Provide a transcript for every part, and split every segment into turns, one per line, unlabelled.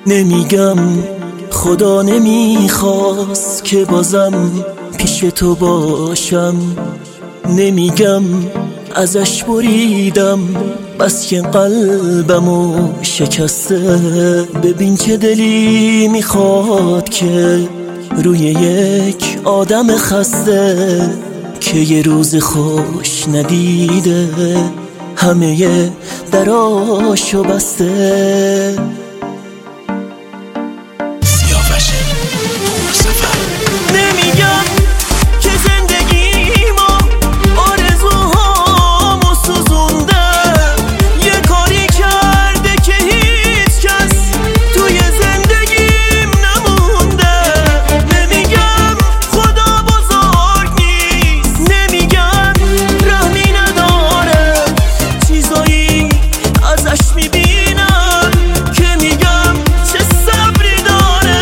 نمیگم خدا نمیخواست که بازم پیش تو باشم، نمیگم ازش بریدم بس که قلبمو شکسته. ببین چه دلی میخواد که روی یک آدم خسته که یه روز خوش ندیده همه دراشو بسته. نمیگم که زندگیمو آرزوهامو سوزونده، یه کاری کرده که هیچ کس توی زندگیم نمونده. نمیگم خدا بزرگ نیست، نمیگم رحمی نداره، چیزایی ازش میبینم که میگم چه صبری داره.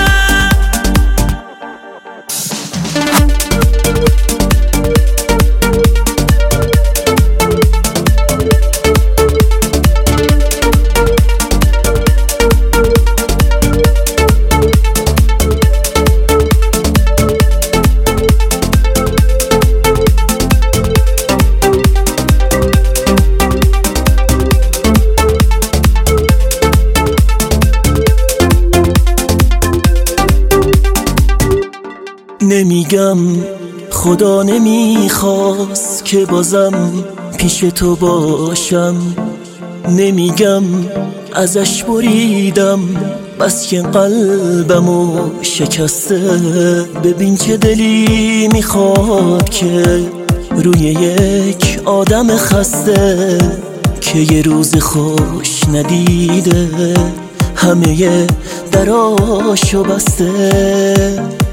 نمیگم خدا نمیخواست که بازم پیش تو باشم، نمیگم ازش بریدم بس که قلبمو شکسته. ببین چه دلی میخواد که روی یک آدم خسته که یه روز خوش ندیده همه دراشو بسته.